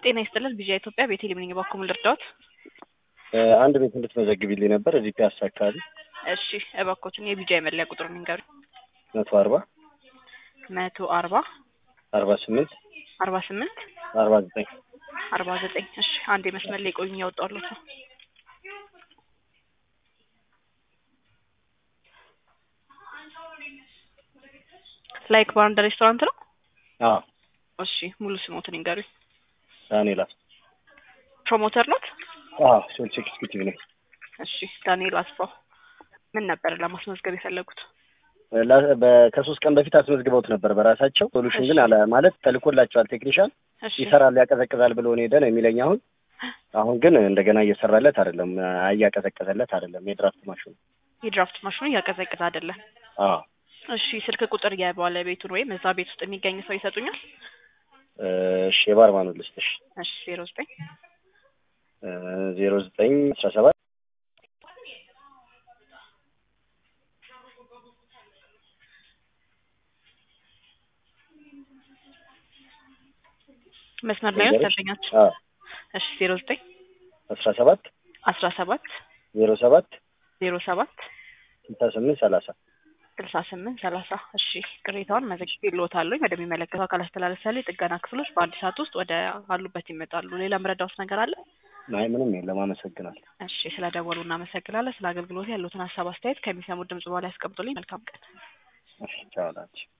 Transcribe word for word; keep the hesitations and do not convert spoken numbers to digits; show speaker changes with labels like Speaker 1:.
Speaker 1: ጤና ይስጥልን ቢጂአይ ኢትዮጵያ ቤቴሌም ነኝ ባኩም ልርዳዎት?
Speaker 2: አንድ ቤት እንድትመዘግቢልኝ ነበር እዚህ ፒያሳ አካባቢ።
Speaker 1: እሺ እባክዎትን የቢጂአይ መለያ ቁጥሩን ንገሩኝ።
Speaker 2: መቶ አርባ
Speaker 1: መቶ አርባ
Speaker 2: አርባ ስምንት
Speaker 1: አርባ ስምንት
Speaker 2: አርባ ዘጠኝ
Speaker 1: አርባ ዘጠኝ እሺ አንዴ መስመር ላይ ቆዩኝ ያወጣሁልዎት ነው። ላይክ ባር ኤንድ ሬስቶራንት ነው?
Speaker 2: አዎ።
Speaker 1: እሺ ሙሉ ስሞትን ንገሩኝ።
Speaker 2: ዳንኤል
Speaker 1: ፕሮሞተር ኖት?
Speaker 2: አዎ ሴልስ ኤክስኪዩቲቭ ነኝ።
Speaker 1: እሺ ዳንኤል አስፋው ምን ነበር ለማስመዝገብ የፈለጉት?
Speaker 2: ከሶስት ቀን በፊት አስመዝግበውት ነበር በራሳቸው ሶሉሽን ግን አለ ማለት ተልኮላቸዋል ቴክኒሻን ይሰራል ያቀዘቅዛል ብሎ ነው ሄደ ነው የሚለኝ። አሁን አሁን ግን እንደገና እየሰራለት አይደለም አያቀዘቅዘለት አይደለም የድራፍት ማሽኑ
Speaker 1: የድራፍት ማሽኑ እያቀዘቅዘ አይደለም።
Speaker 2: አዎ
Speaker 1: እሺ ስልክ ቁጥር የባለቤቱን ወይም እዛ ቤት ውስጥ የሚገኝ ሰው ይሰጡኛል?
Speaker 2: እሺ የባርማኑ ልስጥሽ።
Speaker 1: እሺ ዜሮ ዘጠኝ
Speaker 2: ዜሮ ዘጠኝ አስራ ሰባት
Speaker 1: መስመር ላይ ነው ተገኛችሁ?
Speaker 2: አዎ
Speaker 1: እሺ ዜሮ ዘጠኝ
Speaker 2: አስራ ሰባት
Speaker 1: አስራ ሰባት
Speaker 2: ዜሮ ሰባት
Speaker 1: ዜሮ ሰባት
Speaker 2: ስልሳ ስምንት ሰላሳ
Speaker 1: ስልሳ ስምንት ሰላሳ እሺ ቅሬታውን መዘግቤልዎታለሁ። ወደሚመለከተው አካል አስተላልፋለሁ። የጥገና ክፍሎች በአንድ ሰዓት ውስጥ ወደ አሉበት ይመጣሉ። ሌላ ምረዳውስ ነገር አለ?
Speaker 2: አይ ምንም የለም አመሰግናለሁ።
Speaker 1: እሺ ስለደወሉ እናመሰግናለን። ስለ አገልግሎት ያሉትን ሀሳብ አስተያየት ከሚሰሙት ድምጽ በኋላ ያስቀምጡልኝ። መልካም ቀን።
Speaker 2: እሺ ቻው።